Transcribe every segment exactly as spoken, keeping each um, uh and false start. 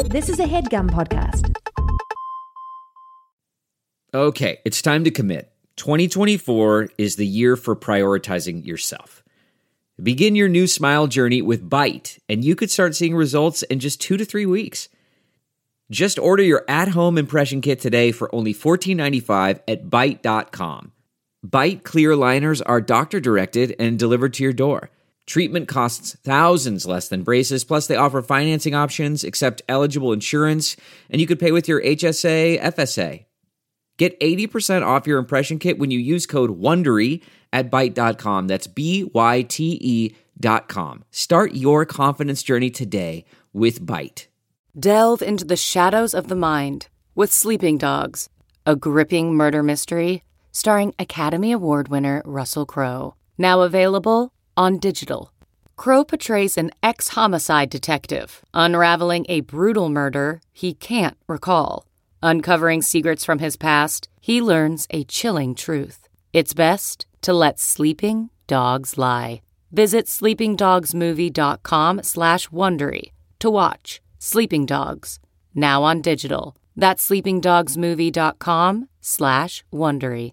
This is a HeadGum podcast. Okay, it's time to commit. twenty twenty-four is the year for prioritizing yourself. Begin your new smile journey with Byte, and you could start seeing results in just two to three weeks. Just order your at-home impression kit today for only fourteen ninety-five at byte dot com. Byte clear aligners are doctor-directed and delivered to your door. Treatment costs thousands less than braces, plus they offer financing options, accept eligible insurance, and you could pay with your H S A, F S A. Get eighty percent off your impression kit when you use code WONDERY at byte dot com. That's B Y T E dot com. Start your confidence journey today with Byte. Delve into the shadows of the mind with Sleeping Dogs, a gripping murder mystery starring Academy Award winner Russell Crowe. Now available on digital. Crowe portrays an ex-homicide detective unraveling a brutal murder he can't recall. Uncovering secrets from his past, he learns a chilling truth. It's best to let sleeping dogs lie. Visit sleepingdogsmovie.com slash Wondery to watch Sleeping Dogs, now on digital. That's sleepingdogsmovie.com slash Wondery.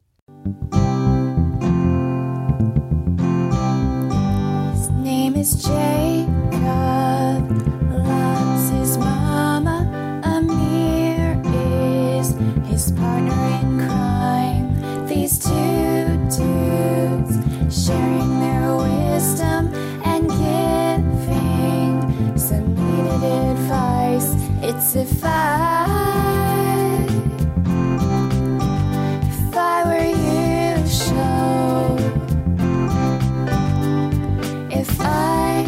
His name is Jacob, loves his mama. Amir is his partner in crime. These two dudes sharing their wisdom and giving some needed advice. It's if I, if I were you, show. If I,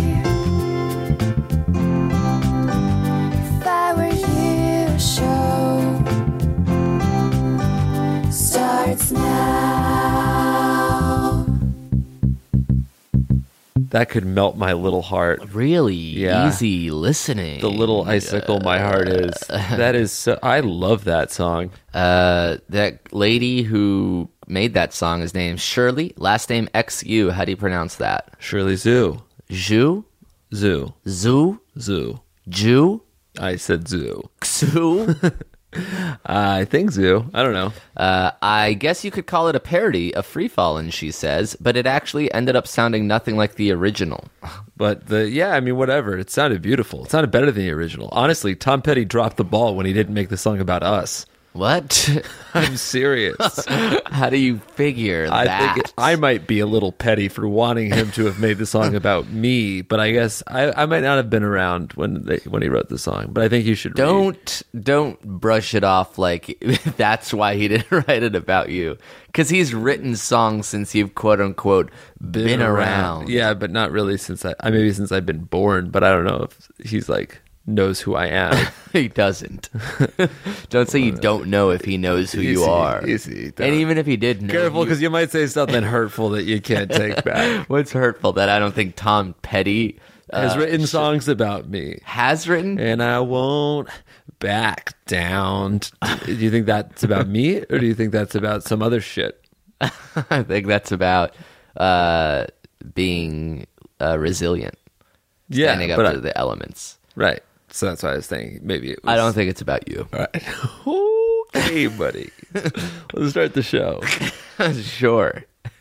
if I were you, show starts now. That could melt my little heart. Really Yeah. easy listening. The little icicle my heart is. That is so, I love that song. Uh, that lady who made that song is named Shirley. Last name X U. How do you pronounce that? Shirley Zoo. Zhu? Zoo. Zoo? Zoo. Jew? I said zoo. Xu? I think zoo. I don't know. Uh, I guess you could call it a parody of Free Fallin', she says, but it actually ended up sounding nothing like the original. But the yeah, I mean, whatever. It sounded beautiful. It sounded better than the original. Honestly, Tom Petty dropped the ball when he didn't make the song about us. What? I'm serious. How do you figure I that? think it, I might be a little petty for wanting him to have made the song about me, but I guess I, I might not have been around when they, when he wrote the song. But I think you should Don't don't brush it off like that's why he didn't write it about you. Because he's written songs since you've quote unquote been, been around. Yeah, but not really since I, I maybe since I've been born. But I don't know if he's like knows who I am. He doesn't. Don't say you don't know if he knows who you Easy, are. easy, don't. And even if he did know, Careful, you- because you might say something hurtful that you can't take back. what's hurtful that I don't think Tom Petty uh, Has written should- songs about me, has written. and I won't back down. Do you think that's about me, or do you think that's about some other shit? I think that's about uh, being uh, resilient, Yeah, standing up but to I- the elements. right. So that's why I was thinking maybe it was. I don't think it's about you. All right. Okay, buddy. Let's start the show. Sure.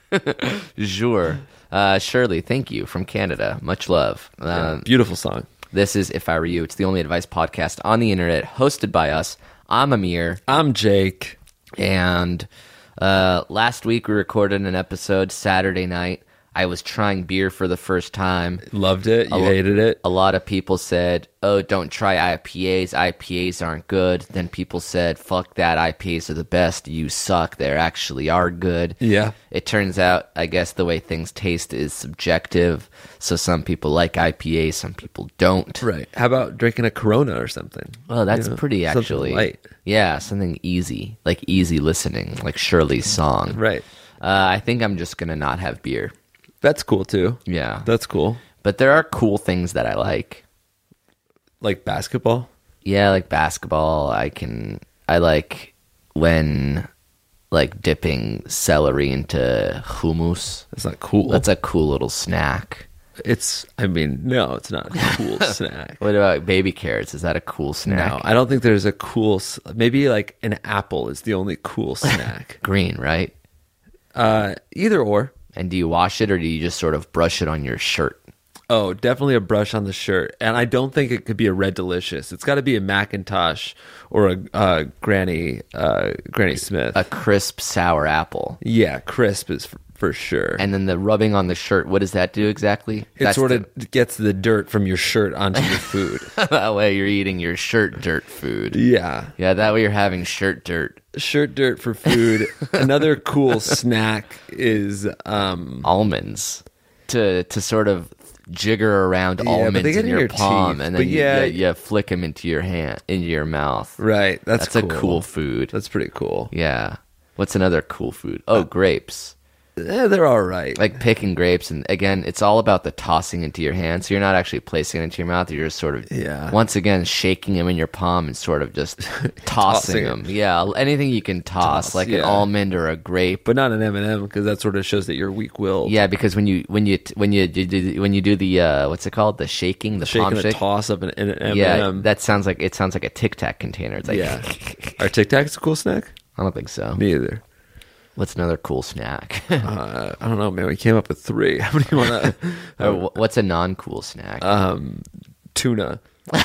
Sure. Uh, Shirley, thank you from Canada. Much love. Um, Beautiful song. This is If I Were You. It's the only advice podcast on the internet, hosted by us. I'm Amir. I'm Jake. And uh, last week we recorded an episode Saturday night. I was trying beer for the first time. Loved it. You A lo- hated it. A lot of people said, oh, don't try I P As. I P As aren't good. Then people said, fuck that. I P As are the best. You suck. They actually are good. Yeah. It turns out, I guess, the way things taste is subjective. So some people like I P As, some people don't. Right. How about drinking a Corona or something? Well, that's You know, pretty, something actually. light. Yeah, something easy. Like easy listening. Like Shirley's song. Right. Uh, I think I'm just going to not have beer. That's cool too. Yeah. That's cool. But there are cool things that I like. Like basketball. Yeah, like basketball. I can. I like when, like dipping celery into hummus. That's not cool. That's a cool little snack. It's, I mean, no, it's not a cool snack. What about baby carrots? Is that a cool snack? No, I don't think there's a cool, s- maybe like an apple is the only cool snack. Green, right? uh, either or. And do you wash it or do you just sort of brush it on your shirt? Oh, definitely a brush on the shirt. And I don't think it could be a Red Delicious. It's got to be a Macintosh or a uh, Granny uh, Granny Smith. A crisp sour apple. yeah, crisp is for, for sure. And then the rubbing on the shirt, what does that do exactly? it sort of gets the dirt from your shirt onto your food. that way you're eating your shirt dirt food. Yeah. Yeah, that way you're having shirt dirt. Shirt dirt for food. Another cool snack is um Almonds to to sort of jigger around Yeah, but almonds they get in in your, your palm, teeth. and But then you, yeah- you, you flick them into your hand, into your mouth. right. That's, That's cool. a cool food. That's pretty cool. Yeah. What's another cool food? Oh, grapes. Eh, they're all right. Like picking grapes, and again, it's all about the tossing into your hand. So you're not actually placing it into your mouth. You're just sort of, Yeah. once again, shaking them in your palm and sort of just tossing, Tossing them. 'em. Yeah, anything you can toss, Toss, like an yeah. almond or a grape. but not an M and M because that sort of shows that you're weak-willed. Yeah, because when you when you when you, you do when you do the uh, what's it called, the shaking, the palm Shaking a shake. toss up an, an M and M. Yeah, that sounds like it sounds like a Tic Tac container. It's like, Yeah. Are Tic Tacs a cool snack? I don't think so. Me either. What's another cool snack? Uh, I don't know, man. We came up with three. How many do you want to? or wh- what's a non-cool snack? um, tuna.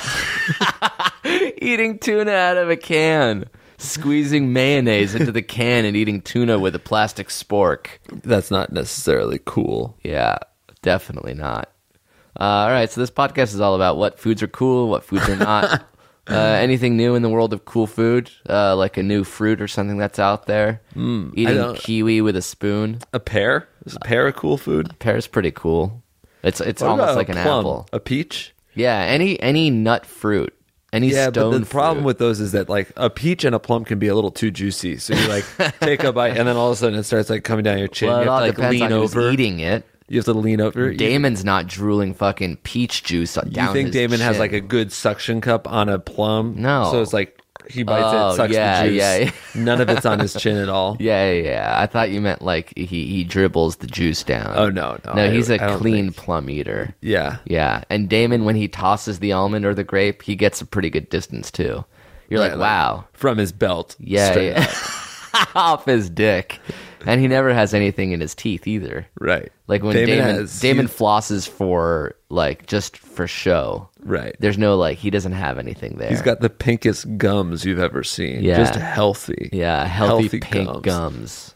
Eating tuna out of a can, squeezing mayonnaise into the can and eating tuna with a plastic spork. That's not necessarily cool. Yeah, definitely not. Uh, all right, so this podcast is all about what foods are cool, what foods are not. uh, anything new in the world of cool food, uh, like a new fruit or something that's out there. Mm, Eating don't- kiwi with a spoon. A pear? Is a pear a cool food? Pear's pretty cool. It's it's What almost about like a an plum? apple. A peach? Yeah, any any nut fruit, any Yeah, stone but the problem fruit. with those is that like a peach and a plum can be a little too juicy. So you like take a bite and then all of a sudden it starts like coming down your chin. well, it you all have to like depends lean on who's over. eating it. You have to lean over. You- Damon's not drooling fucking peach juice down You think his Damon has chin. like a good suction cup on a plum? No. So it's like he bites Oh, it, sucks yeah, the juice. yeah, yeah. None of it's on his chin at all. Yeah, yeah, yeah. I thought you meant like he, he dribbles the juice down. Oh, no, no. No, I- he's a I don't clean think- plum eater. Yeah. Yeah. And Damon, when he tosses the almond or the grape, he gets a pretty good distance too. You're Right, like, wow. From his belt. Yeah, straight yeah. up. Off his dick. And he never has anything in his teeth either. Right. Like when Damon Damon, has- Damon he- flosses for like just for show. Right. There's no like he doesn't have anything there. He's got the pinkest gums you've ever seen. Yeah. Just healthy. Yeah, healthy, Healthy pink gums. gums.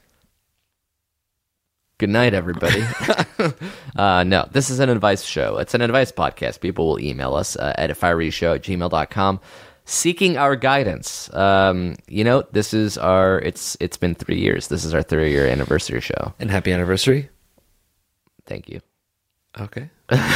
Good night, everybody. uh, no, this is an advice show. It's an advice podcast. People will email us uh, at if I were you show at gmail dot com seeking our guidance. Um, you know, this is our, it's it's been three years. This is our three year anniversary show. And happy anniversary. Thank you. Okay.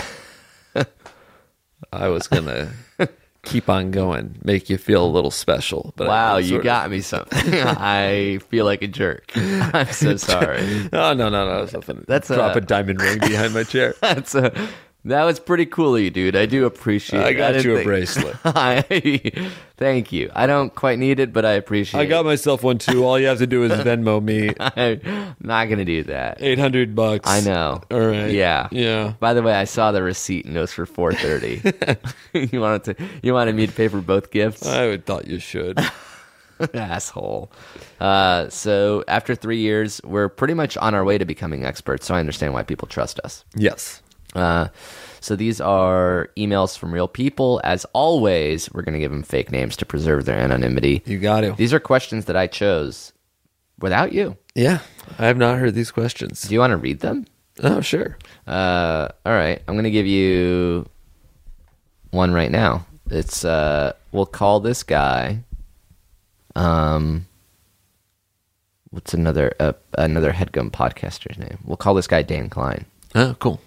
I was going to keep on going, make you feel a little special. But Wow, I you sort of- got me something. I feel like a jerk. I'm so sorry. Oh, no, no, no. Something. That's Drop a- a diamond ring behind my chair. That's a, that was pretty cool of you, dude. I do appreciate I it. got didn't you a think- bracelet. I, thank you. I don't quite need it, but I appreciate I got it. myself one too. All you have to do is Venmo me I'm not going to do that. eight hundred bucks. I know. All right. Yeah. Yeah. By the way, I saw the receipt and it was for four thirty. you wanted to you wanted me to pay for both gifts? I would thought you should. Asshole. Uh, so after three years, we're pretty much on our way to becoming experts, so I understand why people trust us. Yes. Uh, so these are emails from real people. As always, we're going to give them fake names to preserve their anonymity. You got to. These are questions that I chose without you. Yeah. I have not heard these questions. Do you want to read them? Oh, sure. Uh, all right. I'm going to give you one right now. It's, uh, we'll call this guy, um, what's another, uh, another HeadGum podcaster's name? We'll call this guy Dan Klein. Oh, cool.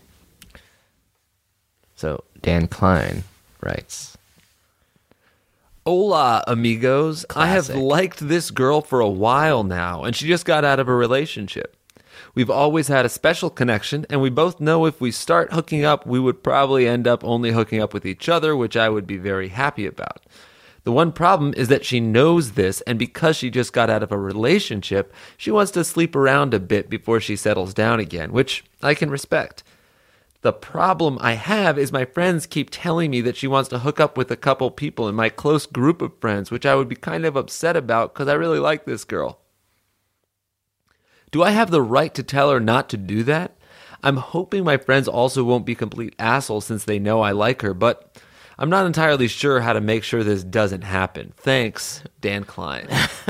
So Dan Klein writes, Hola, amigos. I have Classic. liked this girl for a while now, and she just got out of a relationship. We've always had a special connection, and we both know if we start hooking up, we would probably end up only hooking up with each other, which I would be very happy about. The one problem is that she knows this, and because she just got out of a relationship, she wants to sleep around a bit before she settles down again, which I can respect. The problem I have is my friends keep telling me that she wants to hook up with a couple people in my close group of friends, which I would be kind of upset about because I really like this girl. Do I have the right to tell her not to do that? I'm hoping my friends also won't be complete assholes since they know I like her, but I'm not entirely sure how to make sure this doesn't happen. Thanks, Dan Klein.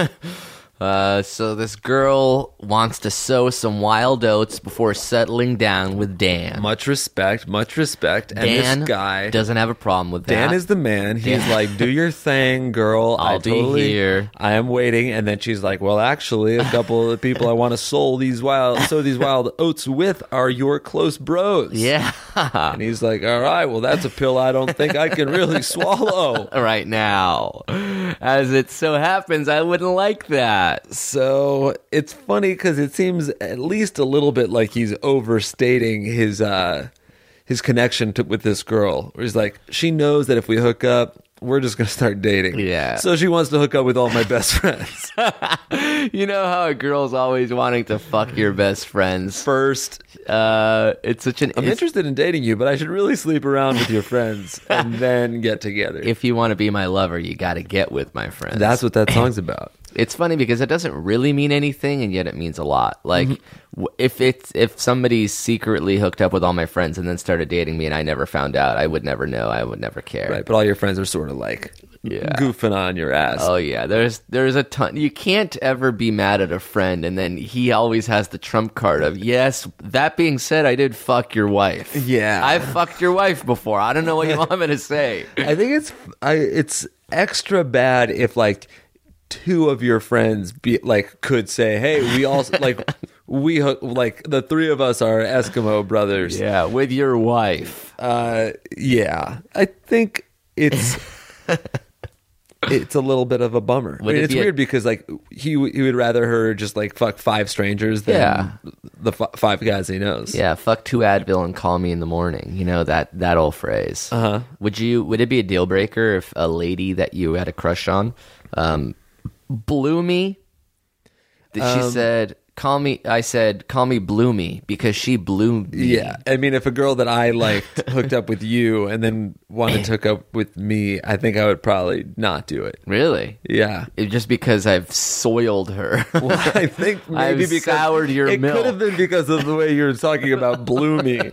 Uh, so this girl wants to sow some wild oats before settling down with Dan. Much respect, much respect. And Dan this guy doesn't have a problem with that. Dan is the man. He's Dan- like, do your thing, girl. I'll I be totally, here. I am waiting. And then she's like, well, actually, a couple of people I want to sow these wild, sow these wild oats with are your close bros. Yeah. And he's like, all right, well, that's a pill I don't think I can really swallow. Right now. As it so happens, I wouldn't like that. So it's funny because it seems at least a little bit like he's overstating his uh, his connection to, with this girl. Where he's like, she knows that if we hook up, we're just going to start dating. Yeah. So she wants to hook up with all my best friends. You know how a girl's always wanting to fuck your best friends? First, Uh, it's such an... I'm it's- interested in dating you, but I should really sleep around with your friends and then get together. If you want to be my lover, you got to get with my friends. That's what that song's about. It's funny because it doesn't really mean anything, and yet it means a lot. Like, Mm-hmm. w- if it's if somebody's secretly hooked up with all my friends and then started dating me, and I never found out, I would never know. I would never care. Right, but all your friends are sort of like Yeah. goofing on your ass. Oh yeah, there's there's a ton. You can't ever be mad at a friend, and then he always has the trump card of yes. That being said, I did fuck your wife. Yeah. I've fucked your wife before. I don't know what you want me to say. I think it's I it's extra bad if like two of your friends be like could say, "Hey, we also like we hook like the three of us are Eskimo brothers." Yeah, with your wife. Uh yeah. I think it's it's a little bit of a bummer. I Would mean, it it's be a- weird because like he w- he would rather her just like fuck five strangers than Yeah. the f- five guys he knows. Yeah, fuck two Advil and call me in the morning. You know that that old phrase. Uh-huh. Would you? Would it be a deal breaker if a lady that you had a crush on, um, blew me? That she Um, said, "Call me." I said, "Call me Bloomy," because she blew me. Yeah, I mean, if a girl that I liked hooked up with you and then wanted to hook up with me, I think I would probably not do it. Really? Yeah. It, just because I've soiled her. Well, I think maybe I've because soured your it milk. could have been because of the way you're talking about Bloomy.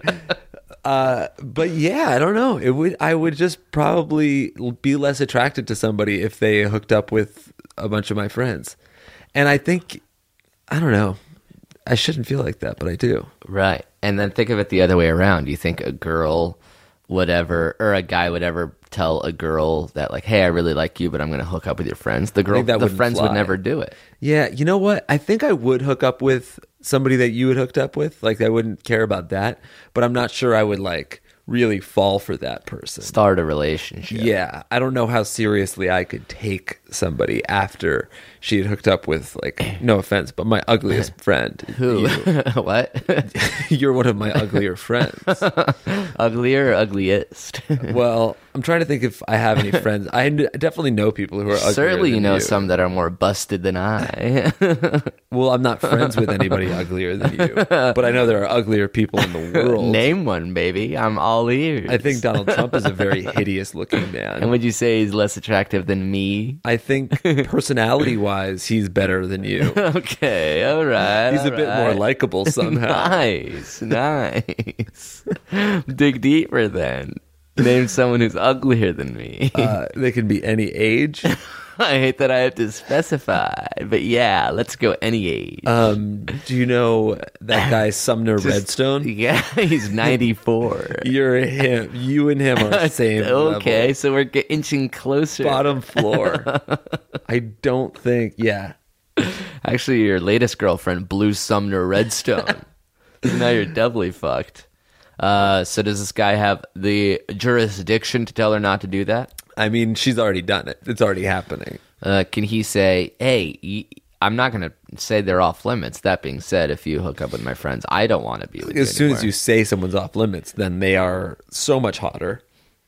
Uh, but yeah, I don't know. It would. I would just probably be less attracted to somebody if they hooked up with a bunch of my friends, and I think I don't know. I shouldn't feel like that, but I do. Right. And then think of it the other way around. You think a girl would ever, or a guy would ever tell a girl that, like, hey, I really like you, but I'm going to hook up with your friends. The girl, think that the wouldn't friends would fly. never do it. Yeah, you know what? I think I would hook up with somebody that you had hooked up with. Like, I wouldn't care about that, but I'm not sure I would, like, really fall for that person. Start a relationship. Yeah, I don't know how seriously I could take somebody after she had hooked up with, like, no offense, but my ugliest friend. Who? You. What? You're one of my uglier friends. Uglier or ugliest? Well, I'm trying to think if I have any friends. I kn- definitely know people who are uglier Certainly, you than know you. some that are more busted than I. Well, I'm not friends with anybody uglier than you, but I know there are uglier people in the world. Name one, baby. I'm all ears. I think Donald Trump is a very hideous looking man. And would you say he's less attractive than me? I think personality wise, he's better than you. Okay, all right. He's a all bit more right. likable somehow. Nice, nice. Dig deeper then. Name someone who's uglier than me. Uh, they can be any age. I hate that I have to specify, but yeah, let's go any age. Um, do you know that guy Sumner Just- Redstone? Yeah, he's ninety-four. You're him. You and him are the same Okay, level. so we're get, inching closer. Bottom floor. I don't think. Yeah. Actually, your latest girlfriend blew Sumner Redstone. So now you're doubly fucked. Uh, so does this guy have the jurisdiction to tell her not to do that? I mean, she's already done it. It's already happening. Uh, can he say, hey, y- I'm not going to say they're off limits. That being said, if you hook up with my friends, I don't want to be with you As soon anymore. as you say someone's off limits, then they are so much hotter.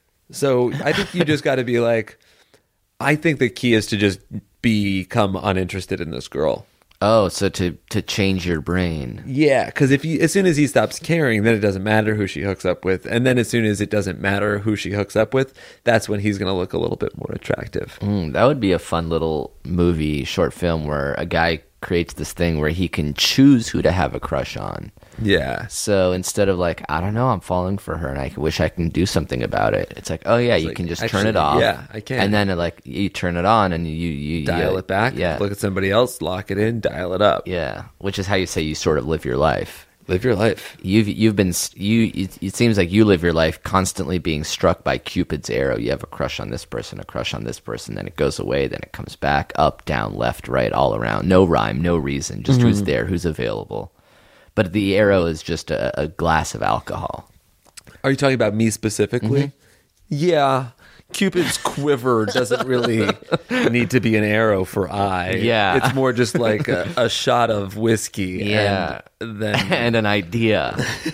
So I think you just got to be like, I think the key is to just become uninterested in this girl. Oh, so to to change your brain. Yeah, because if you, as soon as he stops caring, then it doesn't matter who she hooks up with, and then as soon as it doesn't matter who she hooks up with, that's when he's going to look a little bit more attractive. Mm, that would be a fun little movie, short film, where a guy creates this thing where he can choose who to have a crush on. Yeah. So instead of like, I don't know, I'm falling for her and I wish I can do something about it. It's like, oh yeah, It's you like, can just actually, turn it off. yeah, I can. And then like you turn it on and you you Dial you, it back. Yeah, Look at somebody else. Lock it in. Dial it up. yeah. Which is how you say you sort of live your life. Live your life. You've you've been you. It, it seems like you live your life constantly being struck by Cupid's arrow. You have a crush on this person, a crush on this person, then it goes away, then it comes back, up, down, left, right, all around. No rhyme, no reason, just who's there, who's available. But the arrow is just a, a glass of alcohol. Are you talking about me specifically? Mm-hmm. Yeah. Cupid's quiver doesn't really need to be an arrow for I. Yeah. It's more just like a, a shot of whiskey. Yeah. And then And an idea.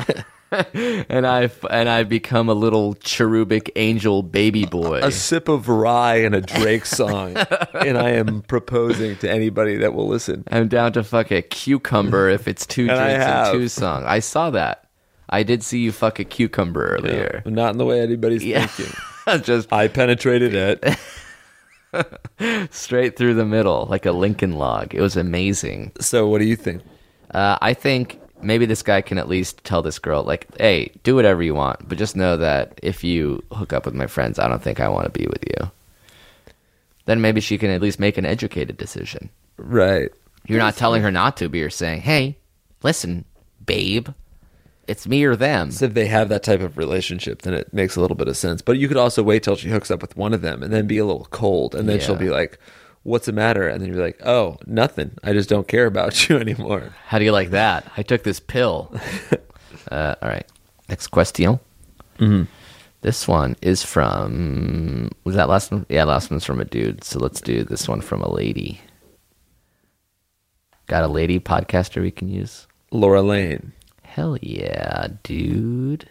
and I and I become a little cherubic angel baby boy. a sip of rye and a Drake song. And I am proposing to anybody that will listen. I'm down to fuck a cucumber if it's two And I drinks and have. two songs. I saw that. I did see you fuck a cucumber earlier. Not in the way anybody's Yeah. thinking. Just I penetrated it. straight through the middle, like a Lincoln log. It was amazing. So what do you think? Uh, I think maybe this guy can at least tell this girl, like, hey, do whatever you want, but just know that if you hook up with my friends, I don't think I want to be with you. Then maybe she can at least make an educated decision. Right. You're not telling her not to, but you're saying, hey, listen, babe, it's me or them. So if they have that type of relationship, then it makes a little bit of sense. But you could also wait till she hooks up with one of them and then be a little cold. And then Yeah. she'll be like, what's the matter? And then you're like, oh, nothing. I just don't care about you anymore. How do you like that? I took this pill. uh, all right. Next question. Mm-hmm. This one is from... Was that last one? Yeah, last one's from a dude. So let's do this one from a lady. Got a lady podcaster we can use? Laura Lane. Hell yeah, dude.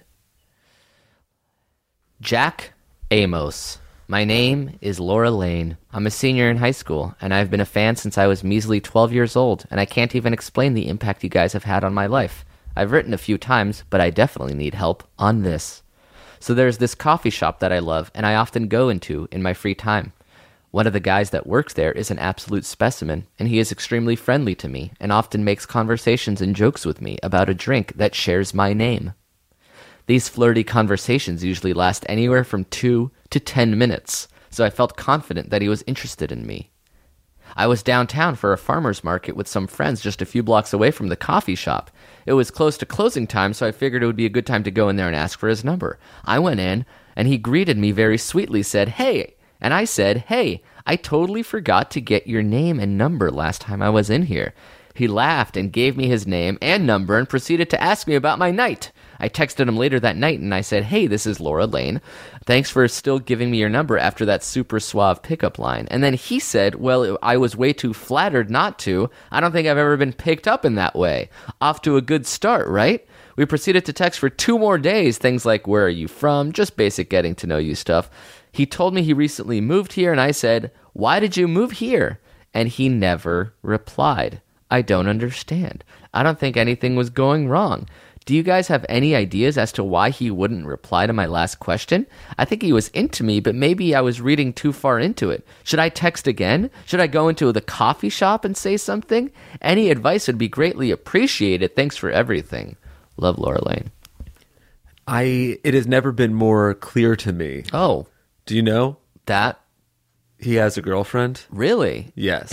Jack Amos. My name is Laura Lane. I'm a senior in high school, and I've been a fan since I was measly twelve years old, and I can't even explain the impact you guys have had on my life. I've written a few times, but I definitely need help on this. So there's this coffee shop that I love, and I often go into in my free time. One of the guys that works there is an absolute specimen, and he is extremely friendly to me and often makes conversations and jokes with me about a drink that shares my name. These flirty conversations usually last anywhere from two to ten minutes, so I felt confident that he was interested in me. I was downtown for a farmer's market with some friends just a few blocks away from the coffee shop. It was close to closing time, so I figured it would be a good time to go in there and ask for his number. I went in, and he greeted me very sweetly, said, "Hey," and I said, "Hey, I totally forgot to get your name and number last time I was in here." He laughed and gave me his name and number and proceeded to ask me about my night. I texted him later that night and I said, "Hey, this is Laura Lane. Thanks for still giving me your number after that super suave pickup line." And then he said, "Well, I was way too flattered not to. I don't think I've ever been picked up in that way. Off to a good start, right?" We proceeded to text for two more days, things like, "Where are you from?" Just basic getting to know you stuff. He told me he recently moved here, and I said, "Why did you move here?" And he never replied. I don't understand. I don't think anything was going wrong. Do you guys have any ideas as to why he wouldn't reply to my last question? I think he was into me, but maybe I was reading too far into it. Should I text again? Should I go into the coffee shop and say something? Any advice would be greatly appreciated. Thanks for everything. Love, Laura Lane. I. It has never been more clear to me. Oh, Do you know that? he has a girlfriend? Really? Yes.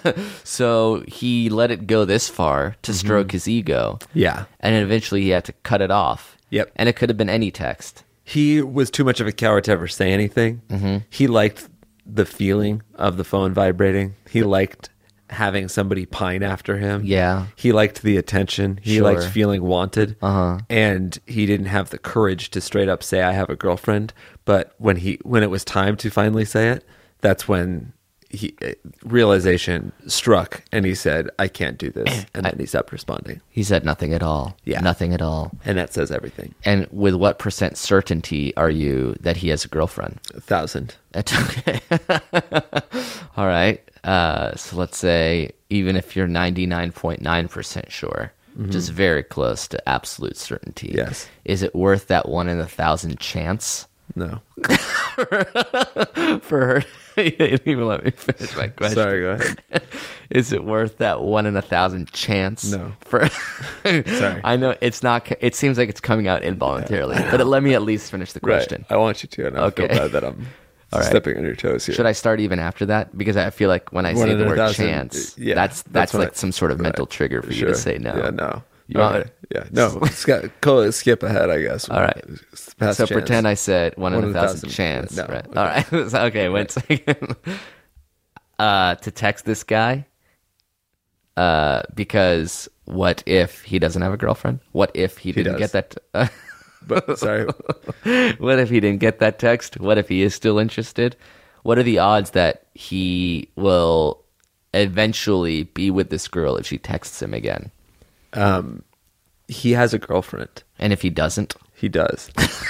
So he let it go this far to stroke his ego. Yeah. And then eventually he had to cut it off. Yep. And it could have been any text. He was too much of a coward to ever say anything. Mm-hmm. He liked the feeling of the phone vibrating. He liked having somebody pine after him. Yeah. He liked the attention. He Sure. liked feeling wanted. Uh-huh. And he didn't have the courage to straight up say, "I have a girlfriend." But when he when it was time to finally say it, that's when he realization struck and he said, "I can't do this." And then he stopped responding. He said nothing at all. Yeah. Nothing at all. And that says everything. And with what percent certainty are you that he has a girlfriend? A thousand. That's okay. All right. Uh, so let's say even if you're ninety-nine point nine percent sure, which is very close to absolute certainty. Yes. Is it worth that one in a thousand chance No. for her? You didn't even let me finish my question. Sorry, go ahead. Is it worth that one in a thousand chance? No. For Sorry. I know it's not. It seems like it's coming out involuntarily, but let me at least finish the question. Right. I want you to, and I Okay. feel bad that I'm All right. stepping on your toes here. Should I start even after that? Because I feel like when I One say in the a word thousand, chance, yeah, that's that's that's what like I- some sort of right. mental trigger for you Sure. to say no. Yeah, no. You want Okay. Yeah, no. Skip, go, skip ahead, I guess. All right. Past So chance. pretend I said one, One in a thousand, chance. No. Right. All right. Okay. Wait a second. Uh, to text this guy. Uh, because what if he doesn't have a girlfriend? What if he didn't does. get that? Uh, But sorry. what if he didn't get that text? What if he is still interested? What are the odds that he will eventually be with this girl if she texts him again? Um, he has a girlfriend. And if he doesn't? He does.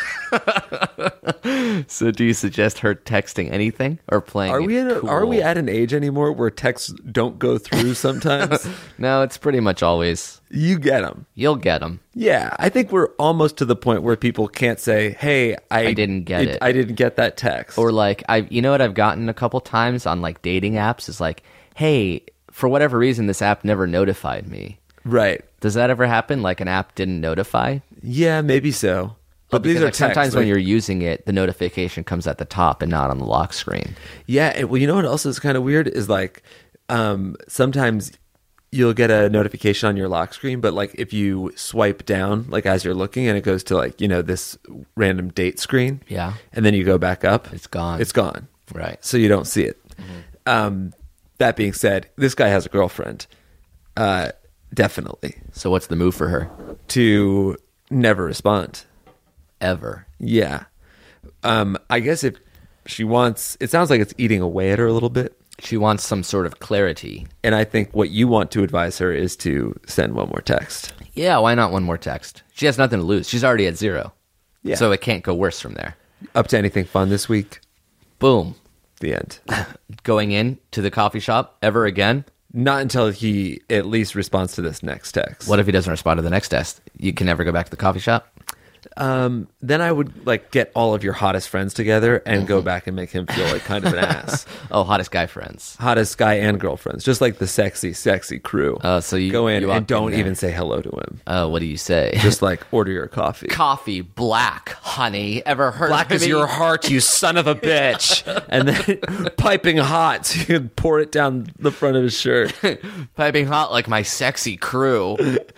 So do you suggest her texting anything or playing Are it we in a, cool? are we at an age anymore where texts don't go through sometimes? No, it's pretty much always. You get them. You'll get them. Yeah, I think we're almost to the point where people can't say, "Hey, I, I didn't get it. I didn't get that text." Or like, I, you know what I've gotten a couple times on like dating apps is like, hey, for whatever reason, this app never notified me. right? Does that ever happen? Like an app didn't notify? Yeah, maybe so. But But these are like sometimes texts, when like- you're using it, the notification comes at the top and not on the lock screen. Yeah, and, well, you know what else is kind of weird is like um, sometimes you'll get a notification on your lock screen, but like if you swipe down, like as you're looking, and it goes to like you know this random date screen, Yeah. and then you go back up, It's gone. It's gone, Right. So you don't see it. Um, that being said, this guy has a girlfriend, uh, definitely So what's the move for her? to never respond. Ever. Yeah, um, I guess if she wants, it sounds like it's eating away at her a little bit. She wants some sort of clarity. And I think what you want to advise her is to send one more text. Yeah, why not one more text? She has nothing to lose. She's already at zero. Yeah. So it can't go worse from there. Up to anything fun this week? Boom. The end. Going in to the coffee shop ever again? Not until he at least responds to this next text. What if he doesn't respond to the next text? You can never go back to the coffee shop? Um, then I would like get all of your hottest friends together and go back and make him feel like kind of an ass. Oh, hottest guy friends. Hottest guy and girlfriends, just like the sexy, sexy crew. Oh, so you- go in you walk and don't in there. even say hello to him. Oh, what do you say? Just like order your coffee. Coffee black, honey. Ever heard Black of is me? your heart, you son of a bitch. And then piping hot, so you can pour it down the front of his shirt. Piping hot like my sexy crew.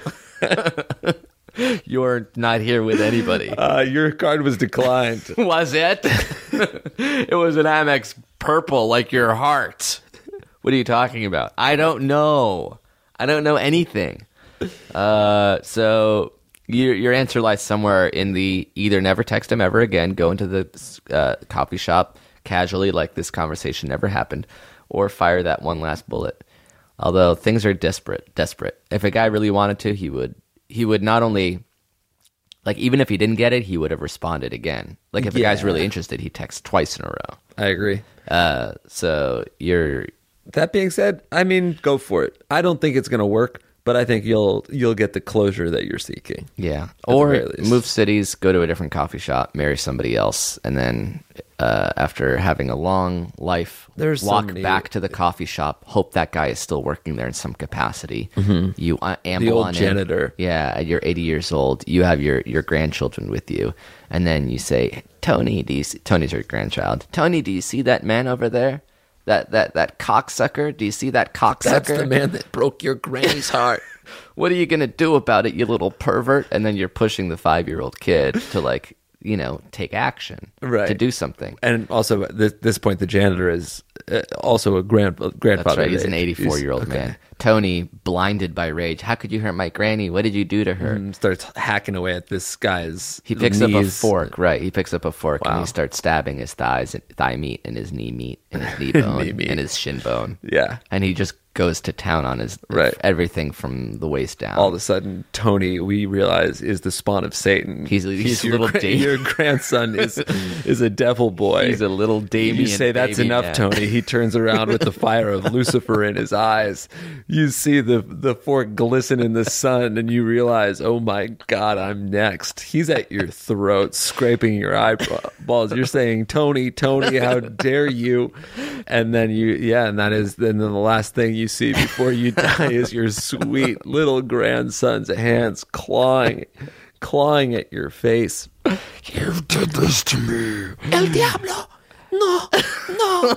You're not here with anybody. Uh, your card was declined. Was it? It was an Amex purple like your heart. What are you talking about? I don't know. I don't know anything. Uh, so your your answer lies somewhere in the either never text him ever again, go into the uh, coffee shop casually like this conversation never happened, or fire that one last bullet. Although things are desperate, desperate. If a guy really wanted to, he would he would not only, like, even if he didn't get it, he would have responded again. Like, if a guy's Yeah. really interested, he texts twice in a row. I agree. Uh, so you're That being said, I mean, go for it. I don't think it's going to work, but I think you'll you'll get the closure that you're seeking. yeah, the or very least. move cities, go to a different coffee shop, marry somebody else, and then uh, after having a long life, There's so walk many- back to the coffee shop. Hope that guy is still working there in some capacity. You uh, amble The old on in. janitor. Yeah, you're eighty years old. You have your, your grandchildren with you, and then you say, "Tony, do you see, Tony's your grandchild? Tony, do you see that man over there? That that that cocksucker? Do you see that cocksucker? That's the man that broke your granny's heart. What are you gonna do about it, you little pervert?" And then you're pushing the five year old kid to, like, you know, take action, Right. to do something. And also, at this, this point, the janitor is uh, also a grand grandfather. That's right. He's age. an eighty-four year old okay. man. Tony, blinded by rage. How could you hurt my granny? What did you do to her? And starts hacking away at this guy's. He picks up a knees. fork, right? He picks up a fork and Wow. he starts stabbing his thighs, thigh meat, and his knee meat, and his knee bone, Knee meat. and his shin bone. Yeah. And he just goes to town on his Right. everything from the waist down. All of a sudden, Tony, we realize, is the spawn of Satan. He's- he's your, little gra- Damien. your grandson is is a devil boy. He's a little Damien. You say that's baby, enough, yeah. Tony. He turns around with the fire of Lucifer in his eyes. You see the the fork glisten in the sun, and you realize, oh my God, I'm next. He's at your throat, scraping your eyeballs. You're saying, Tony, Tony, how dare you? And then you, yeah, and that is then the last thing you see before you die is your sweet little grandson's hands clawing, clawing at your face. You did this to me. El Diablo! No, no.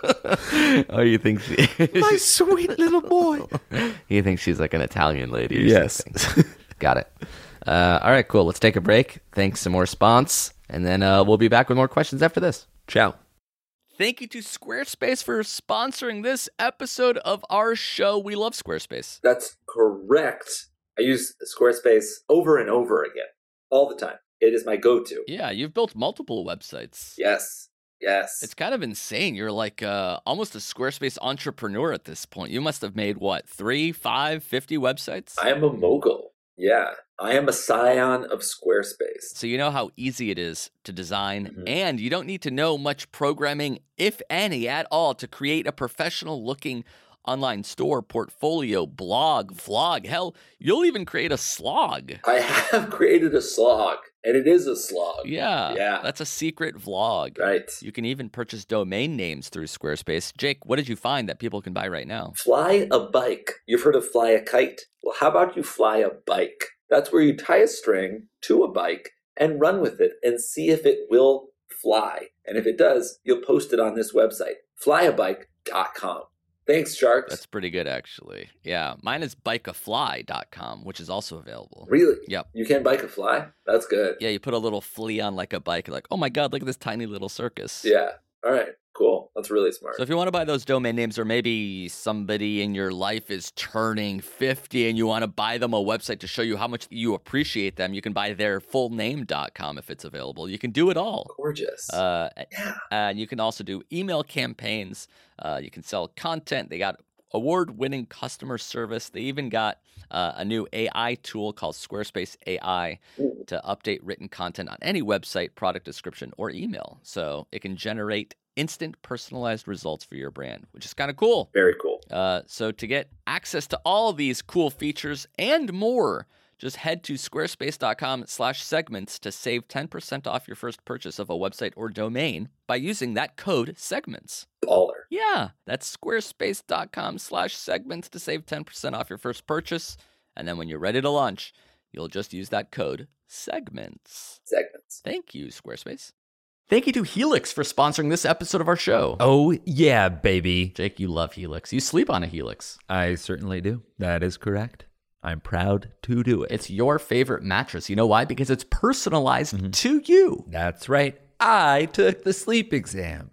Oh, you think she... My sweet little boy. You think she's like an Italian lady? Or Yes. something. Got it. Uh, all right, cool. Let's take a break. Thanks, some more spons, and then uh, we'll be back with more questions after this. Ciao. Thank you to Squarespace for sponsoring this episode of our show. We love Squarespace. That's correct. I use Squarespace over and over again, all the time. It is my go-to. Yeah, you've built multiple websites. Yes, yes. It's kind of insane. You're like uh, almost a Squarespace entrepreneur at this point. You must have made, what, three, five, fifty websites? I am a mogul. Yeah, I am a scion of Squarespace. So you know how easy it is to design, Mhm. and you don't need to know much programming, if any, at all, to create a professional-looking online store, portfolio, blog, vlog. Hell, you'll even create a slog. I have created a slog, and it is a slog. Yeah, Yeah. that's a secret vlog. Right. You can even purchase domain names through Squarespace. Jake, what did you find that people can buy right now? Fly a bike. You've heard of fly a kite? Well, how about you fly a bike? That's where you tie a string to a bike and run with it and see if it will fly. And if it does, you'll post it on this website, fly a bike dot com. Thanks, Sharks. That's pretty good, actually. Yeah, mine is bike a fly dot com, which is also available. Really? Yep. You can bike a fly? That's good. Yeah, you put a little flea on like a bike. You're like, oh my God, look at this tiny little circus. Yeah. All right. Cool. That's really smart. So if you want to buy those domain names, or maybe somebody in your life is turning fifty and you want to buy them a website to show you how much you appreciate them, you can buy their full name dot com if it's available. You can do it all. Gorgeous. Uh, yeah. and you can also do email campaigns. Uh, you can sell content. They got award-winning customer service. They even got uh, a new A I tool called Squarespace A I Ooh. to update written content on any website, product description, or email. So it can generate instant personalized results for your brand, which is kind of cool. Very cool. Uh, so to get access to all these cool features and more, just head to squarespace.com slash segments to save ten percent off your first purchase of a website or domain by using that code segments. Baller. Yeah, that's squarespace.com slash segments to save ten percent off your first purchase. And then when you're ready to launch, you'll just use that code segments. Segments. Thank you, Squarespace. Thank you to Helix for sponsoring this episode of our show. Oh, yeah, baby. Jake, you love Helix. You sleep on a Helix. I certainly do. That is correct. I'm proud to do it. It's your favorite mattress. You know why? Because it's personalized to you. That's right. I took the sleep exam.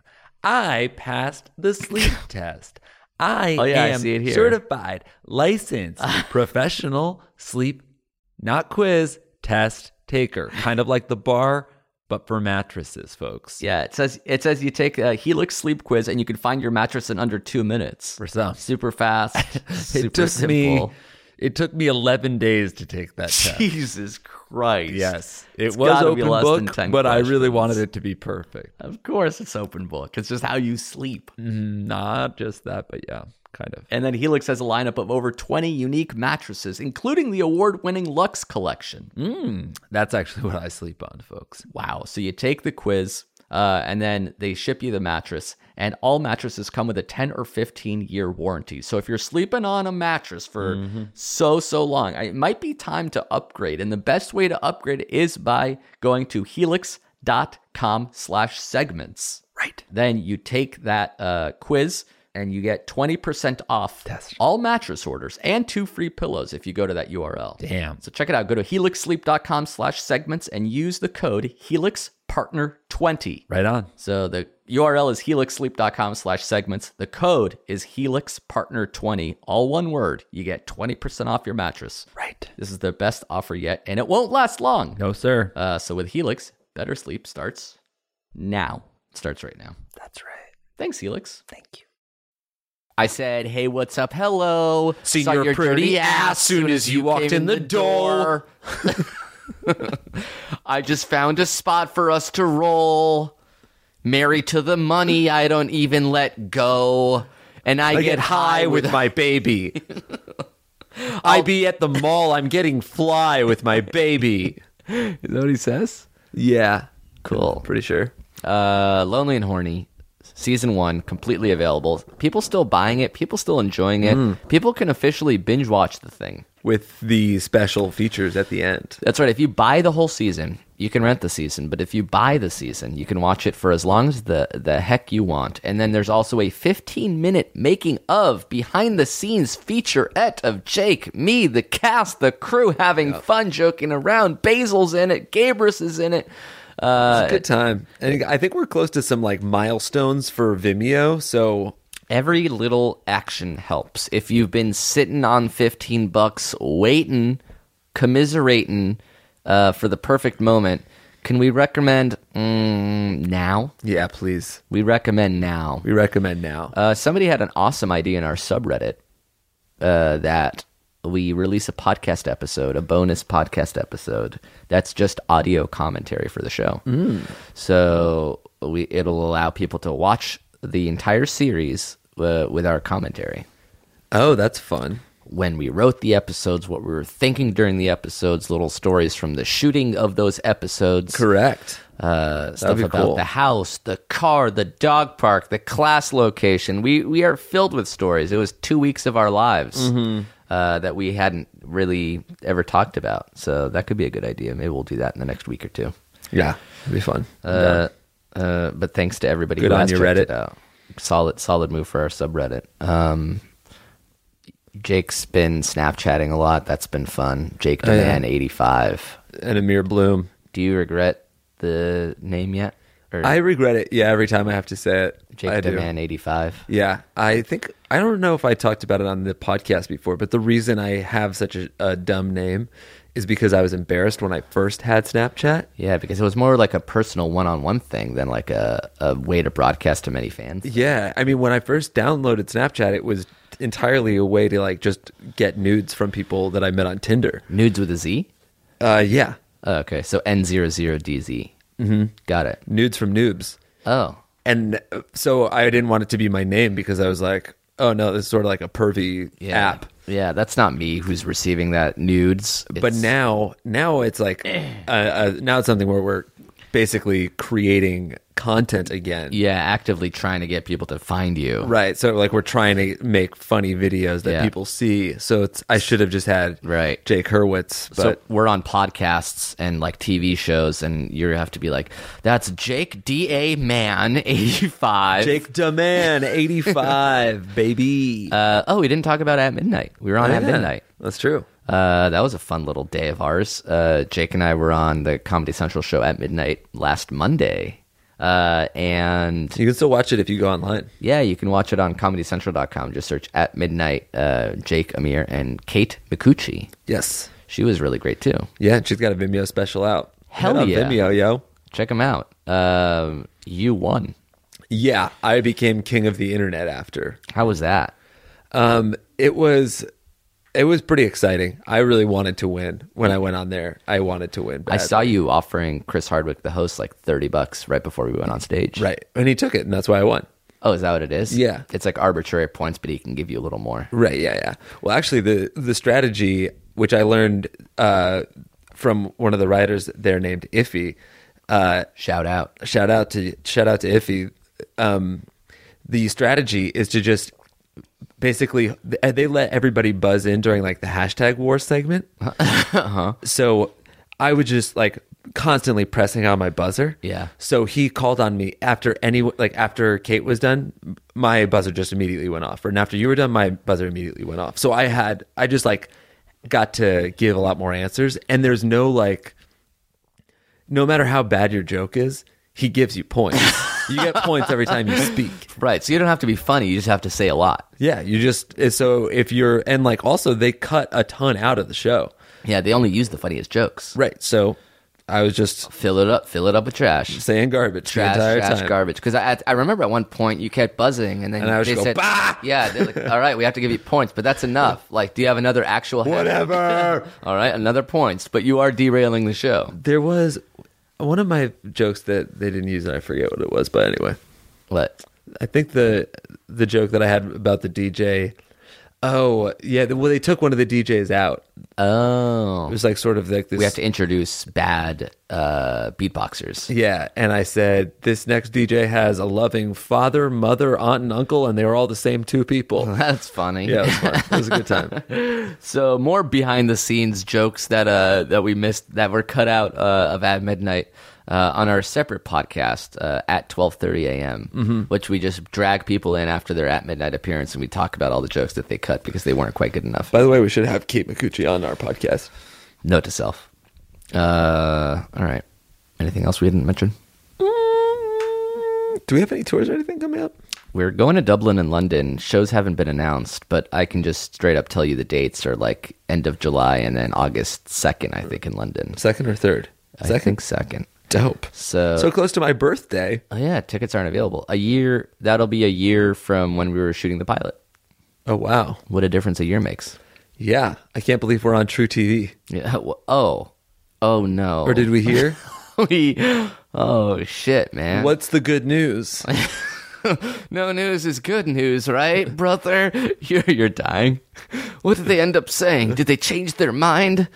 I passed the sleep test. I Oh, yeah, I am see it here. certified, licensed, professional sleep, not quiz, test taker. Kind of like the bar, but for mattresses, folks. Yeah, it says it says you take a Helix sleep quiz and you can find your mattress in under two minutes. For some. Super fast, super It took simple. me it took me eleven days to take that test. Jesus Christ. Yes. It It's was gotta be open less than book, ten but I really questions. wanted it to be perfect. Of course it's open book. It's just how you sleep. Mm, Not just that, but yeah, kind of. And then Helix has a lineup of over twenty unique mattresses, including the award-winning Lux collection. Mm, that's actually what I sleep on, folks. Wow. So you take the quiz, uh, and then they ship you the mattress, and all mattresses come with a ten or fifteen year warranty. So if you're sleeping on a mattress for Mm-hmm. so, so long, it might be time to upgrade. And the best way to upgrade is by going to helix.com slash segments. Right. Then you take that uh, quiz, and you get twenty percent off That's- all mattress orders and two free pillows if you go to that U R L. Damn. So check it out. Go to helixsleep.com slash segments and use the code helix partner twenty. Right on. So the U R L is helixsleep.com slash segments. The code is helix partner twenty. All one word. You get twenty percent off your mattress. Right. This is the best offer yet, and it won't last long. No, sir. Uh, so with Helix, better sleep starts now. It starts right now. That's right. Thanks, Helix. Thank you. I said, hey, what's up? Hello. Seen Saw your pretty ass soon as you walked came in the door. I just found a spot for us to roll. Married to the money I don't even let go. And I, I get, high with, my baby. I be at the mall. I'm getting fly with my baby. Is that what he says? Yeah. Cool. Pretty sure. Uh, Lonely and Horny, season one, completely available. People still buying it. People still enjoying it. Mm. People can officially binge watch the thing. With the special features at the end. That's right. If you buy the whole season, you can rent the season. But if you buy the season, you can watch it for as long as the, the heck you want. And then there's also a fifteen-minute making of, behind-the-scenes featurette of Jake, me, the cast, the crew having yep. fun, joking around. Basil's in it. Gabrus is in it. Uh, it's a good time. And I think we're close to some like milestones for Vimeo. So... every little action helps. If you've been sitting on fifteen bucks waiting, commiserating uh, for the perfect moment, can we recommend mm, now? Yeah, please. We recommend now. We recommend now. Uh, somebody had an awesome idea in our subreddit uh, that we release a podcast episode, a bonus podcast episode that's just audio commentary for the show. Mm. So we it'll allow people to watch the entire series uh, with our commentary. Oh, that's fun. When we wrote the episodes, what we were thinking during the episodes, little stories from the shooting of those episodes. Correct. Uh, stuff be about cool. the house, the car, the dog park, the class location. We we are filled with stories. It was two weeks of our lives Mm-hmm. uh, that we hadn't really ever talked about. So that could be a good idea. Maybe we'll do that in the next week or two. Yeah, it'd be fun. Uh, uh, but thanks to everybody Good who on has you, checked Reddit. it out. Solid, solid move for our subreddit. Um, Jake's been Snapchatting a lot. That's been fun. Jake Oh, yeah. Demand eighty-five. And Amir Bloom. Do you regret the name yet? Or I regret it. Yeah, every time I have to say it. Jake I do. Demand eighty-five. Yeah, I think I don't know if I talked about it on the podcast before, but the reason I have such a, a dumb name is because I was embarrassed when I first had Snapchat. Yeah, because it was more like a personal one-on-one thing than like a, a way to broadcast to many fans. Yeah, I mean, when I first downloaded Snapchat, it was entirely a way to like just get nudes from people that I met on Tinder. Nudes with a Z? Uh, yeah, Oh, okay, so N zero zero D Z. Mm-hmm. Got it. nudes from noobs. Oh. And uh, so I didn't want it to be my name because I was like, oh no, this is sort of like a pervy Yeah. app. Yeah, that's not me who's receiving that nudes. But It's- now, now it's like, uh, uh, now it's something where we're basically creating content again. Yeah, actively trying to get people to find you. Right. So like we're trying to make funny videos that Yeah. people see. So it's I should have just had Right. Jake Hurwitz, So but we're on podcasts and like T V shows, and you have to be like, that's Jake D A Man eighty-five. Jake DeMan eighty-five, baby. Uh, oh, we didn't talk about At Midnight. We were on Oh, At yeah. Midnight. That's true. Uh, that was a fun little day of ours. Uh, Jake and I were on the Comedy Central show At Midnight last Monday. Uh, and You can still watch it if you go online. yeah, you can watch it on comedy central dot com. Just search At Midnight, uh, Jake, Amir, and Kate Micucci. Yes. She was really great too. Yeah, she's got a Vimeo special out. Hell Head on yeah. Vimeo, yo. Check them out. Um, you won. Yeah, I became king of the internet after. How was that? Um, it was it was pretty exciting. I really wanted to win when I went on there. I wanted to win. I badly. saw you offering Chris Hardwick, the host, like thirty bucks right before we went on stage. Right, and he took it, and that's why I won. Oh, is that what it is? Yeah. It's like arbitrary points, but he can give you a little more. Right, yeah, yeah. Well, actually, the the strategy, which I learned uh, from one of the writers there named Iffy, uh, Shout out. shout out to shout out to Iffy. Um, the strategy is to just basically they let everybody buzz in during like the hashtag war segment. uh-huh. So I was just like constantly pressing on my buzzer. Yeah. So he called on me after any like after Kate was done, my buzzer just immediately went off. And after you were done, my buzzer immediately went off. So I had I just like got to give a lot more answers. And there's no like no matter how bad your joke is, he gives you points. You get points every time you speak. Right. So you don't have to be funny. You just have to say a lot. Yeah, you just so if you're and like also they cut a ton out of the show. Yeah. They only use the funniest jokes. Right. So I was just Fill it up. Fill it up with trash. saying garbage Trash, the entire trash, time. garbage. Because I, I remember at one point you kept buzzing, and then And I would they just go, said, "Bah!" "Yeah, they're like, all right, we have to give you points, but that's enough. Like, do you have another actual Whatever. All right, another points, but you are derailing the show. There was one of my jokes that they didn't use, and I forget what it was, but anyway. What? I think the the joke that I had about the D J. Oh, yeah. the- Well, they took one of the D Js out. Oh, It was like sort of like this. we have to introduce bad uh, beatboxers. Yeah, and I said, this next D J has a loving father, mother, aunt, and uncle, and they were all the same two people. That's funny. Yeah, it was fun. It was a good time. So more behind the scenes jokes that uh that we missed that were cut out uh, of At Midnight uh, on our separate podcast uh, at twelve thirty a.m., mm-hmm. which we just drag people in after their At Midnight appearance and we talk about all the jokes that they cut because they weren't quite good enough. By the way, we should have Kate Micucci on our podcast. Note to self. Uh, all right. Anything else we didn't mention? Do we have any tours or anything coming up? We're going to Dublin and London. Shows haven't been announced, but I can just straight up tell you the dates are like end of July and then August second, I think, in London. Second or third? I Second? think second. Dope. So, So close to my birthday. oh yeah, tickets aren't available. A year, that'll be a year from when we were shooting the pilot. Oh, wow. What a difference a year makes. Yeah. I can't believe we're on True T V. Yeah. wh- Oh. Oh no. Or did we hear? we? Oh shit, man. What's the good news? No news is good news, right, brother? You're you're dying. What did they end up saying? Did they change their mind?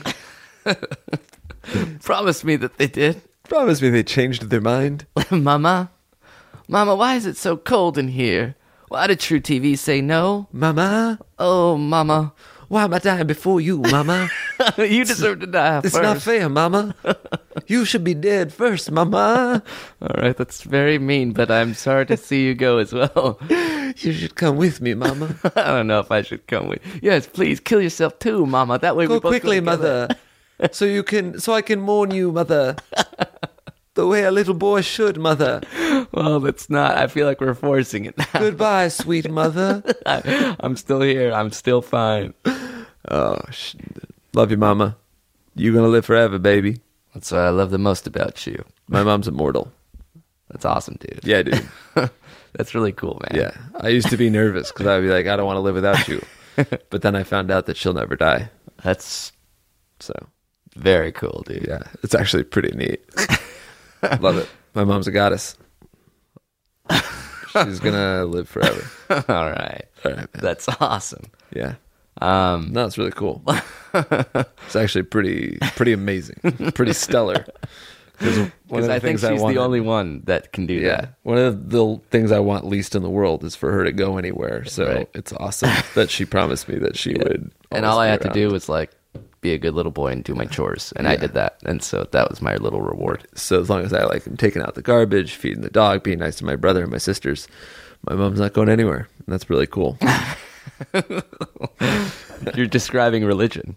Promise me that they did. Promise me they changed their mind. Mama? Mama, why is it so cold in here? Why did True T V say no? Mama? Oh, Mama. Why am I dying before you, Mama? You deserve to die It's first. not fair, Mama. You should be dead first, Mama. All right, that's very mean, but I'm sorry to see you go as well. You should come with me, Mama. I don't know if I should come with. Yes, please kill yourself too, Mama. That way we Go both quickly, go together. Mother. So you can so I can mourn you, Mother. The way a little boy should, Mother. Well, that's not. I feel like we're forcing it now. Goodbye, sweet Mother. I, I'm still here. I'm still fine. Oh, sh- love you, Mama. You're gonna live forever, baby. That's what I love the most about you. My mom's immortal. That's awesome, dude. Yeah, dude. That's really cool, man. Yeah. I used to be nervous because I would be like, I don't want to live without you. But then I found out that she'll never die. That's So, very cool, dude. yeah, it's actually pretty neat. Love it. My mom's a goddess. She's gonna live forever. All right. All right, man. That's awesome. Yeah. Um, No, it's really cool. It's actually pretty, pretty amazing, pretty stellar. Because I think she's the only one that can do Yeah, that. one of the things I want least in the world is for her to go anywhere. So Right. it's awesome that she promised me that she would. And always all I be had to around. do was like be a good little boy and do my chores, and I Yeah. did that, and so that was my little reward. So as long as I like am taking out the garbage, feeding the dog, being nice to my brother and my sisters, my mom's not going anywhere. And that's really cool. You're describing religion.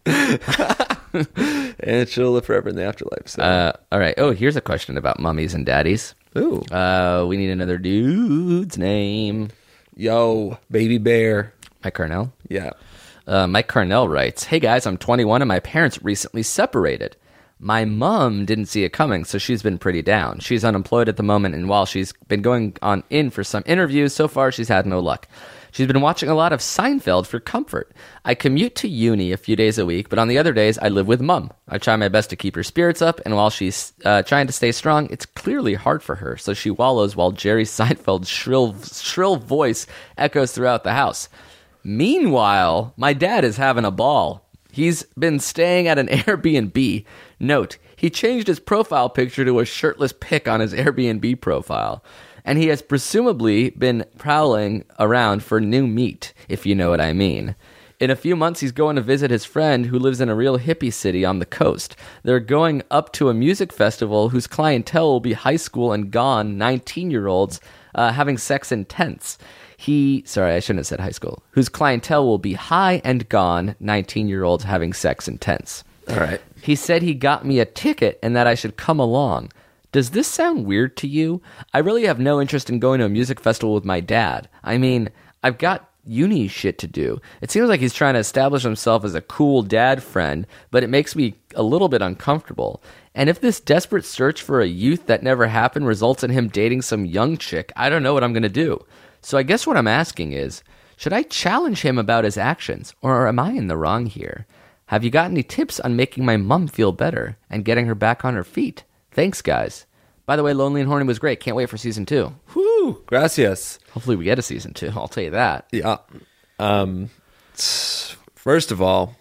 And she'll live forever in the afterlife. So. Uh, all right. Oh, here's a question about mummies and daddies. Ooh, Uh, we need another dude's name. yo, baby bear. Mike Carnell. Yeah. Uh, Mike Carnell writes, "Hey guys, I'm twenty-one and my parents recently separated. My mom didn't see it coming, so she's been pretty down. She's unemployed at the moment, and while she's been going on in for some interviews, so far she's had no luck. She's been watching a lot of Seinfeld for comfort. I commute to uni a few days a week, but on the other days, I live with mom. I try my best to keep her spirits up, and while she's uh, trying to stay strong, it's clearly hard for her, so she wallows while Jerry Seinfeld's shrill, shrill voice echoes throughout the house. Meanwhile, my dad is having a ball. He's been staying at an Airbnb. Note, he changed his profile picture to a shirtless pic on his Airbnb profile. And he has presumably been prowling around for new meat, if you know what I mean. In a few months, he's going to visit his friend who lives in a real hippie city on the coast. They're going up to a music festival whose clientele will be high school and gone nineteen-year-olds uh, having sex in tents. He, sorry, I shouldn't have said high school, whose clientele will be high and gone nineteen-year-olds having sex in tents. All right. He said he got me a ticket and that I should come along. Does this sound weird to you? I really have no interest in going to a music festival with my dad. I mean, I've got uni shit to do. It seems like he's trying to establish himself as a cool dad friend, but it makes me a little bit uncomfortable. And if this desperate search for a youth that never happened results in him dating some young chick, I don't know what I'm going to do. So I guess what I'm asking is, should I challenge him about his actions, or am I in the wrong here? Have you got any tips on making my mom feel better and getting her back on her feet? Thanks, guys. By the way, Lonely and Horny was great. Can't wait for season two. Whew, gracias. Hopefully we get a season two. I'll tell you that. Yeah. Um, first of all,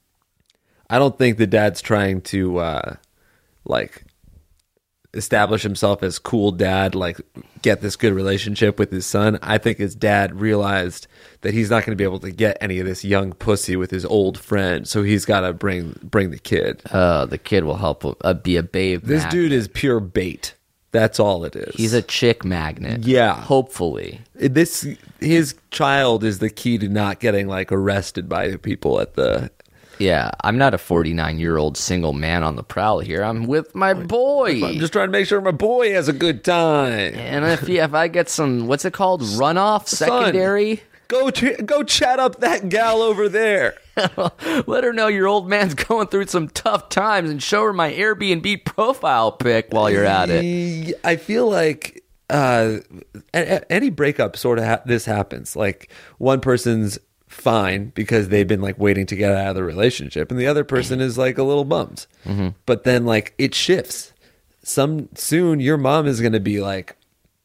I don't think the dad's trying to, uh, like, establish himself as cool dad, like, get this good relationship with his son. I think his dad realized that he's not going to be able to get any of this young pussy with his old friend, so he's got to bring bring the kid. Uh, the kid will help uh, be a babe This magnet. dude is pure bait. That's all it is. He's a chick magnet. Yeah. Hopefully. This his child is the key to not getting, like, arrested by the people at the... Yeah, I'm not a forty-nine-year-old single man on the prowl here. I'm with my boy. I'm just trying to make sure my boy has a good time. And if if I get some, what's it called, runoff, secondary? Son, go ch- go chat up that gal over there. Let her know your old man's going through some tough times and show her my Airbnb profile pic while you're at it. I feel like uh, a- a- any breakup sort of ha- this happens. Like, one person's fine because they've been, like, waiting to get out of the relationship, and the other person is, like, a little bummed. Mm-hmm. But then, like, it shifts. Some soon your mom is going to be like,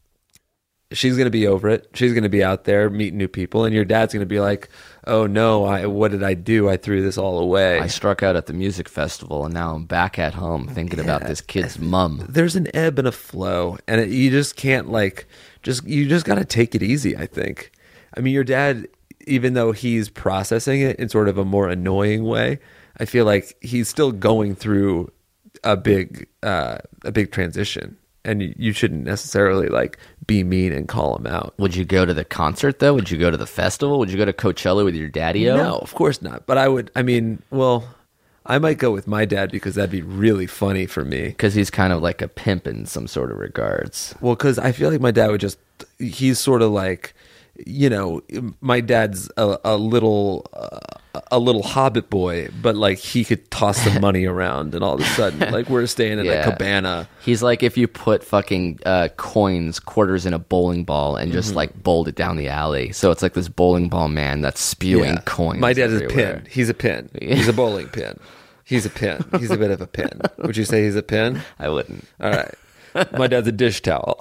she's going to be over it. She's going to be out there meeting new people, and your dad's going to be like, oh no, I what did I do? I threw this all away. I struck out at the music festival, and now I'm back at home thinking Yeah. about this kid's mum. There's an ebb and a flow, and it, you just can't, like, just you just got to take it easy, I think. I mean, your dad, even though he's processing it in sort of a more annoying way, I feel like he's still going through a big uh, a big transition, and you, you shouldn't necessarily, like, be mean and call him out. Would you go to the concert, though? Would you go to the festival? Would you go to Coachella with your daddy-o? No, of course not. But I would, I mean, well, I might go with my dad because that'd be really funny for me. Because he's kind of like a pimp in some sort of regards. Well, because I feel like my dad would just, he's sort of like, you know, my dad's a, a little uh, a little hobbit boy, but, like, he could toss some money around, and all of a sudden, like, we're staying in Yeah. a cabana. He's like if you put fucking uh, coins, quarters in a bowling ball and just, Mm-hmm. like, bowled it down the alley. So it's like this bowling ball man that's spewing Yeah. coins. My dad is a everywhere. pin. He's a pin. He's a bowling pin. He's a pin. He's a bit of a pin. Would you say he's a pin? I wouldn't. All right. My dad's a dish towel.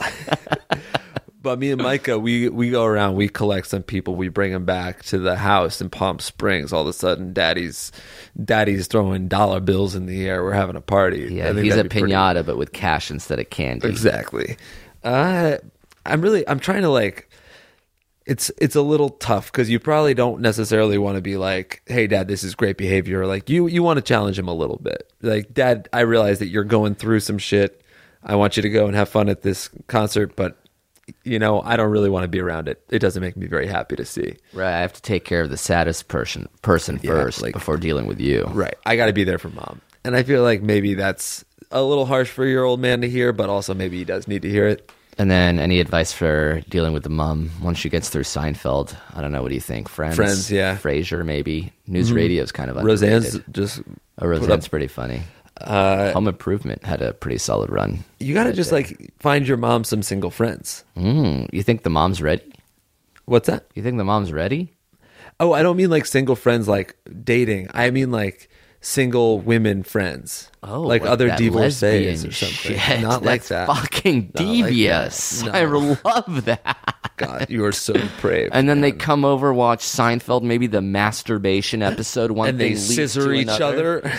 But me and Micah, we, we go around, we collect some people, we bring them back to the house in Palm Springs. All of a sudden, daddy's daddy's throwing dollar bills in the air. We're having a party. I Yeah, think he's a that'd be pretty- pinata, but with cash instead of candy. Exactly. Uh, I'm really, I'm trying to, like, it's it's a little tough because you probably don't necessarily want to be like, hey, Dad, this is great behavior. Like, you, you want to challenge him a little bit. Like, Dad, I realize that you're going through some shit. I want you to go and have fun at this concert, but, you know, I don't really want to be around it. It doesn't make me very happy to see. Right, I have to take care of the saddest person person Yeah, first like- before dealing with you. Right. I got to be there for Mom. And I feel like maybe that's a little harsh for your old man to hear, but also maybe he does need to hear it. And then any advice for dealing with the mum once she gets through Seinfeld? I don't know. What do you think? Friends? Friends, yeah. Frasier, maybe. News radio is kind of underrated. Roseanne's just... Oh, Roseanne's pretty funny. Uh, Home Improvement had a pretty solid run. you got to just, like, find your mom some single friends. Mm, you think the mom's ready? What's that? You think the mom's ready? Oh, I don't mean, like, single friends, like, dating. I mean, like, single women friends. Oh, like, other that divorcees lesbian or something. shit. Not like That's that. fucking Not like that. devious. No. I love that. God, you are so depraved. And then they come over, watch Seinfeld, maybe the masturbation episode. One and thing they leads scissor to each another.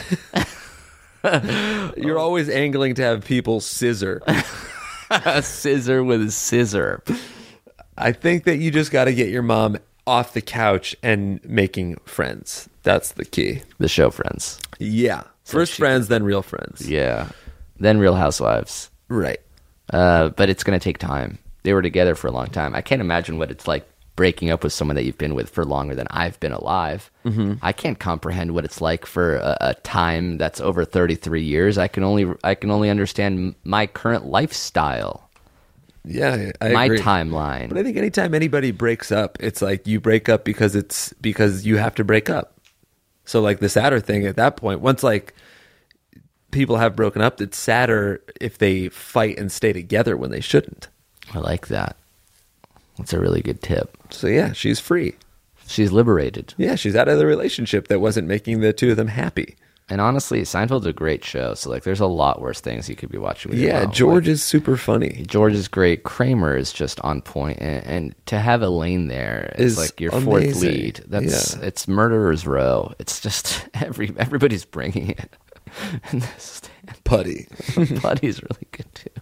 other. You're always angling to have people scissor. A scissor with a scissor. I think that you just got to get your mom off the couch and making friends. That's the key. The show Friends. Yeah. First she- friends, then real friends. Yeah. Then Real Housewives. Right. Uh, but it's going to take time. They were together for a long time. I can't imagine what it's like breaking up with someone that you've been with for longer than I've been alive. Mm-hmm. I can't comprehend what it's like for a, a time that's over thirty-three years. I can only I can only understand my current lifestyle. Yeah, I my agree. timeline. But I think anytime anybody breaks up, it's like you break up because it's because you have to break up. So like the sadder thing at that point, once like people have broken up, it's sadder if they fight and stay together when they shouldn't. I like that. That's a really good tip. So yeah, she's free. She's liberated. Yeah, she's out of the relationship that wasn't making the two of them happy. And honestly, Seinfeld's a great show. So like, there's a lot worse things you could be watching. With your Yeah, mom. George Like, is super funny. George is great. Kramer is just on point, and, and to have Elaine there is Is like your fourth amazing. lead. That's Yeah. it's Murderer's Row. It's just every everybody's bringing it. And this Putty. Buddy's really good too.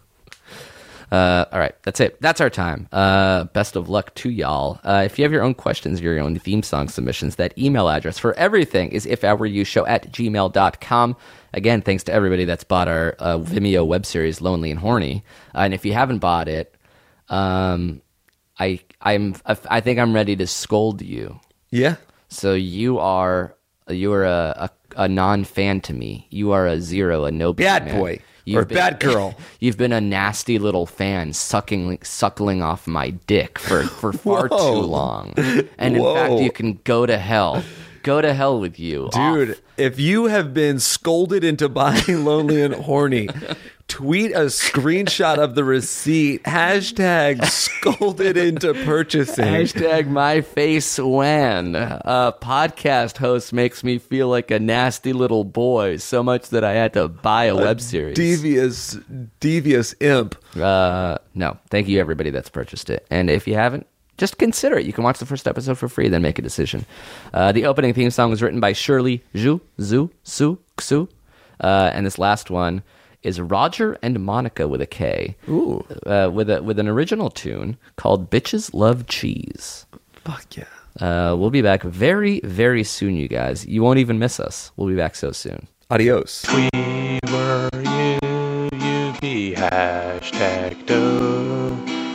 Uh, all right, that's it. That's our time. Uh, best of luck to y'all. Uh, if you have your own questions, your own theme song submissions, that email address for everything is if I were you show at gmail dot com. Again, thanks to everybody that's bought our uh, Vimeo web series, Lonely and Horny. Uh, and if you haven't bought it, um, I I'm I think I'm ready to scold you. Yeah. So you are you are a, a, a non-fan to me. You are a zero, a no Bad man. boy. You've Or bad girl. You've been a nasty little fan sucking suckling off my dick for, for far Whoa. too long. And in Whoa. fact, you can go to hell. Go to hell with you. Dude, Off. if you have been scolded into buying Lonely and Horny, tweet a screenshot of the receipt. Hashtag scolded into purchasing. Hashtag my face when a podcast host makes me feel like a nasty little boy so much that I had to buy a, web series. Devious, devious imp. Uh, no, thank you everybody that's purchased it. And if you haven't, just consider it. You can watch the first episode for free, then make a decision. Uh, the opening theme song was written by Shirley Zhu, Zhu, Su, Xu. Uh, and this last one is Roger and Monica with a K. Ooh. Uh, with a with an original tune called Bitches Love Cheese. Fuck yeah. Uh, we'll be back very, very soon, you guys. You won't even miss us. We'll be back so soon. Adios. We were you, you be hashtag do.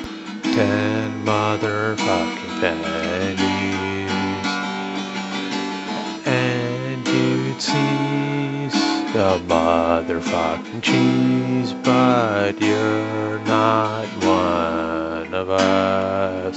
Ten motherfucking pennies. And you'd seize the motherfucking cheese, but you're not one of us.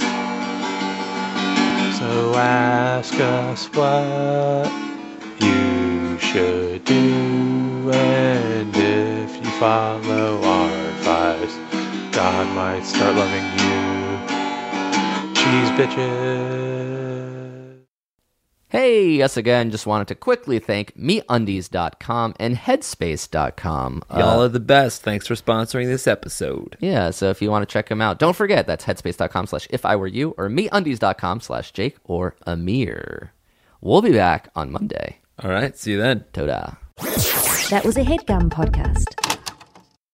So ask us what you should do, and if you follow our advice, God might start loving you. Cheese bitches. Hey, us again. Just wanted to quickly thank me undies dot com and headspace dot com. Y'all Uh, are the best. Thanks for sponsoring this episode. yeah, so if you want to check them out, don't forget that's headspace dot com slash if I were you or me undies dot com slash Jake or Amir. We'll be back on Monday. All right. See you then. Toda. That was a HeadGum podcast.